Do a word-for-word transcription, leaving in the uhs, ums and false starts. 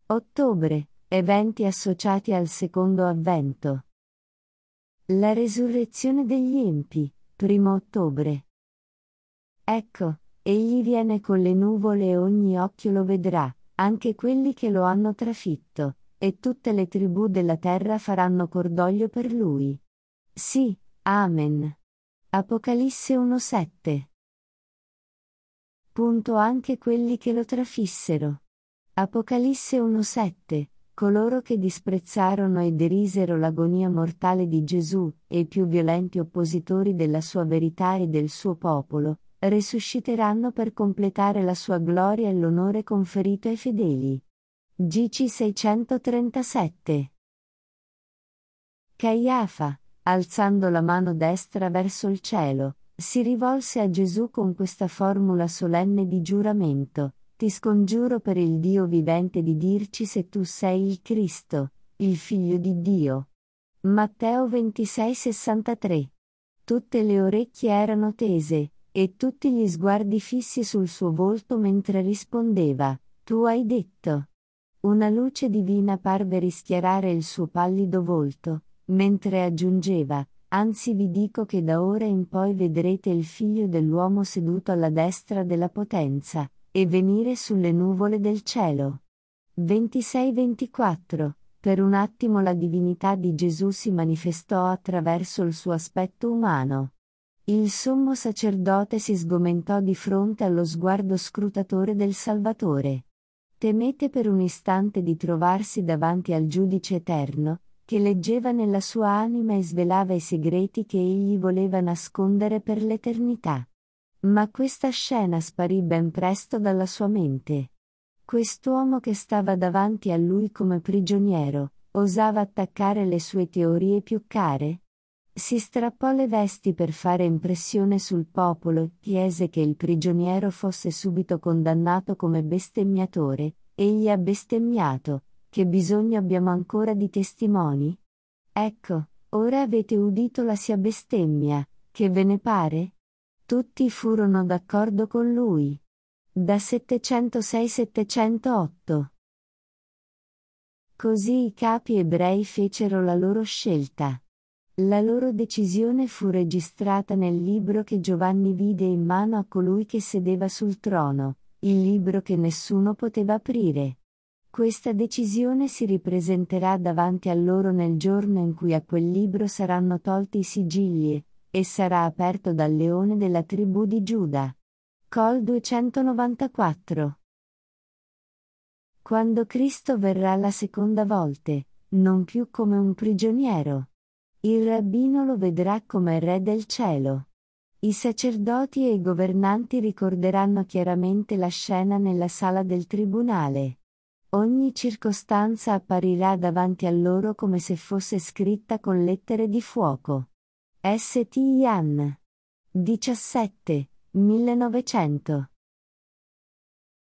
Ottobre, eventi associati al secondo avvento. La resurrezione degli empi, primo ottobre. Ecco, egli viene con le nuvole e ogni occhio lo vedrà, anche quelli che lo hanno trafitto, e tutte le tribù della terra faranno cordoglio per lui. Sì, Amen. Apocalisse uno sette. Punto anche quelli che lo trafissero. Apocalisse uno sette. Coloro che disprezzarono e derisero l'agonia mortale di Gesù, e i più violenti oppositori della sua verità e del suo popolo, risusciteranno per completare la sua gloria e l'onore conferito ai fedeli. G C seicentotrentasette. Caiafa, alzando la mano destra verso il cielo, si rivolse a Gesù con questa formula solenne di giuramento: ti scongiuro per il Dio vivente di dirci se tu sei il Cristo, il Figlio di Dio. Matteo ventisei sessantatré. Tutte le orecchie erano tese, e tutti gli sguardi fissi sul suo volto mentre rispondeva: tu hai detto. Una luce divina parve rischiarare il suo pallido volto, mentre aggiungeva: anzi vi dico che da ora in poi vedrete il Figlio dell'uomo seduto alla destra della potenza, e venire sulle nuvole del cielo. ventisei ventiquattro. Per un attimo la divinità di Gesù si manifestò attraverso il suo aspetto umano. Il sommo sacerdote si sgomentò di fronte allo sguardo scrutatore del Salvatore. Temette per un istante di trovarsi davanti al giudice eterno, che leggeva nella sua anima e svelava i segreti che egli voleva nascondere per l'eternità. Ma questa scena sparì ben presto dalla sua mente. Quest'uomo che stava davanti a lui come prigioniero, osava attaccare le sue teorie più care? Si strappò le vesti per fare impressione sul popolo e chiese che il prigioniero fosse subito condannato come bestemmiatore. Egli ha bestemmiato: che bisogno abbiamo ancora di testimoni? Ecco, ora avete udito la sia bestemmia, che ve ne pare? Tutti furono d'accordo con lui. Da settecentosei settecentootto. Così i capi ebrei fecero la loro scelta. La loro decisione fu registrata nel libro che Giovanni vide in mano a colui che sedeva sul trono, il libro che nessuno poteva aprire. Questa decisione si ripresenterà davanti a loro nel giorno in cui a quel libro saranno tolti i sigilli, e sarà aperto dal leone della tribù di Giuda. Col duecentonovantaquattro. Quando Cristo verrà la seconda volta, non più come un prigioniero. Il rabbino lo vedrà come Re del cielo. I sacerdoti e i governanti ricorderanno chiaramente la scena nella sala del tribunale. Ogni circostanza apparirà davanti a loro come se fosse scritta con lettere di fuoco. S T Ian. diciassette, millenovecento.